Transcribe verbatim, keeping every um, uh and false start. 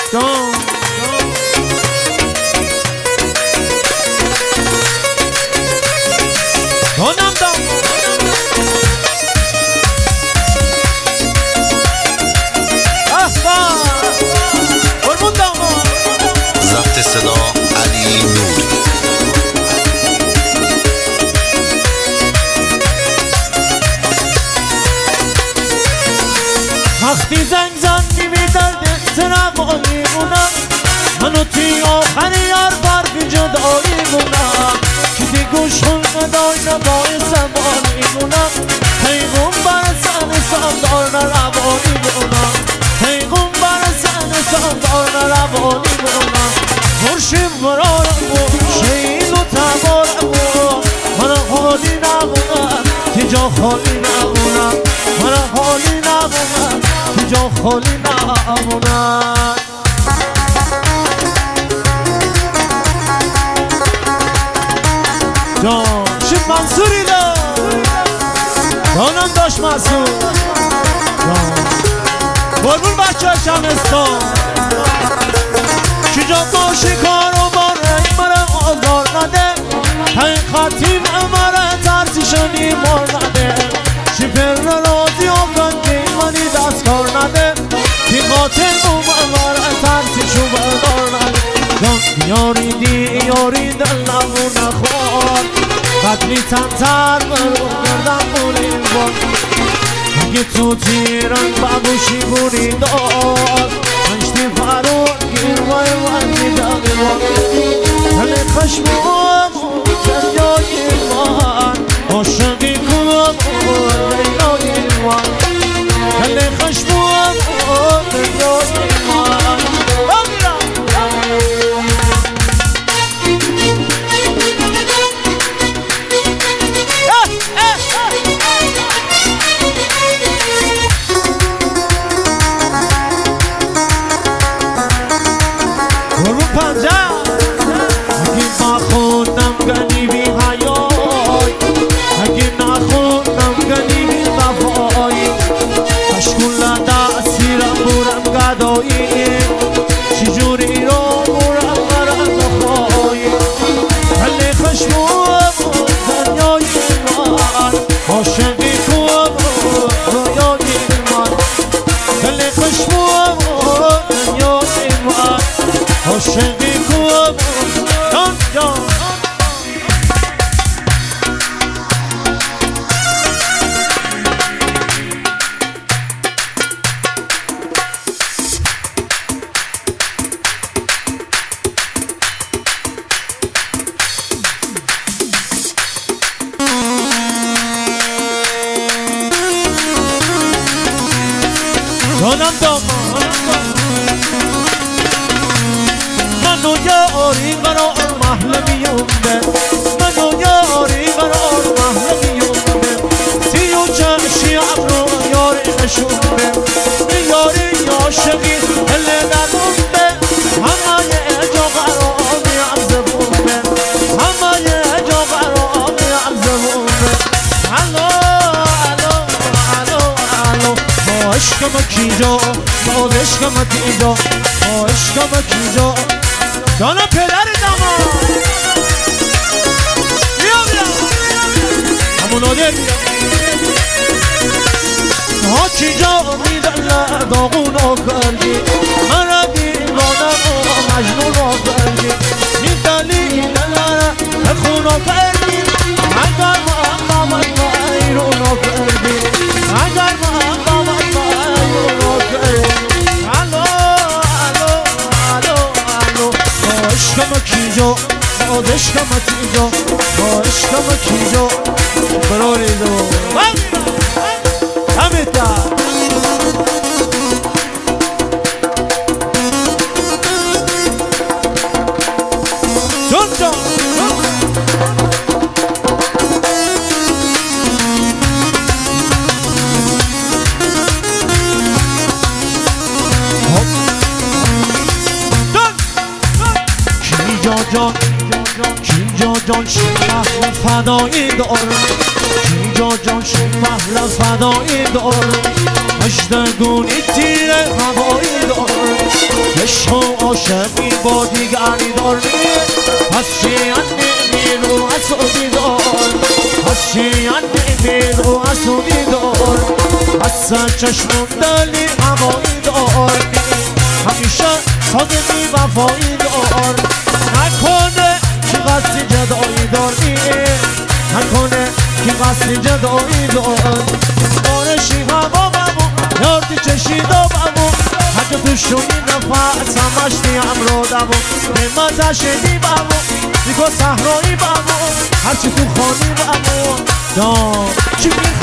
دام دانم دام احبا قربون داما ضبط صدا علی نور. وقتی زنگ زنی بی درد سرم میمونم منو توی آخر یار برگ جدایی مونم چیزی گوش خون ندای نبای سمان میمونم پیغم بر سن سمدار نروانی مونم پیغم بر سن سمدار نروانی مونم مرشیم برارم و شهید و تبارم و من خالی نمونم که جا خالی نمونم من خالی نمونم که جا خالی نمونم جان شید منصوری دا دانم داشت مسئول جان بربون بچه شمستان چجا باشی کارو باره مرم آزار نده حقیقتی مرم ترسی شنی مار نده چی پر رازی و کنگی منی دست کار نده تی قاتل اوم مرم ترسی شو بردار نده جان یاری دی یاری دل نمو نخوار قدری تنتر برو کردم بوری بار اگه تو تیران ببوشی بوری دار پنشتی فرور گیروای وردی دمی بار دل خشمم دریای من عاشقی کنم دریای من دل خشمم دریای من چجوری رو برم برم نخواهی دل خشمم دریای من عاشقی کنم رویای من دل خشمم دریای من عاشقی کنم جان جان دانم دام منو یاری قرار محل میونده منو یاری قرار محل میونده سی و چشی ابرو یاری نشونده یاری عاشقی دل درونده همه جا قرار میام زبونده همه جا قرار میام زبونده الو الو الو الو با عشقم کیجا با عشقم کیجا با عشقم کیجا دانا پدر داما بیا بیا همونو ده بیا ها کیجا میدن داغونو کردی من دیوانم و مجنون رو کردی میدلی دلاره خونو کردی اگر ما قامت با ایرونو کردی اگر ما قامت با ایرونو کردی الو الو الو الو با عشقم کیجا با عشقم کیجا با عشقم کیجا براری دو همه تا جان جان جان کینجا جان شمه فدایی دارم کینجا جان شمه فدایی دارم مجدگونی تیر هوایی دارم عشق هستی نمی رو حسودی دار هستی نمی رو حسودی دار حسن چشمون دلی هوایی دار همیشه صادقی وفایی دار نکنه که قصد جدایی داری نکنه که قصد جدایی دار بارشی هوا بمون یاردی چشیدا بمون هجا تو شونی نفس همشتی امرو دمون نمت شدی بمون دیگو صحرایی بمون هرچی تو خانی بمون دا چی